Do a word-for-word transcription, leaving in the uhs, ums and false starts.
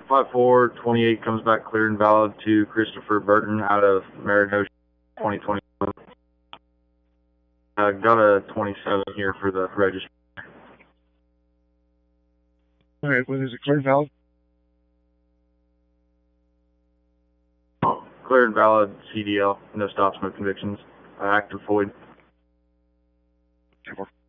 five four, twenty-eight comes back clear and valid to Christopher Burton out of Maridosia, twenty twenty-one. I got a twenty-seven here for the register. All right, when is it clear and valid? Clear and valid C D L, no stops, no convictions. Uh, active void. ten four.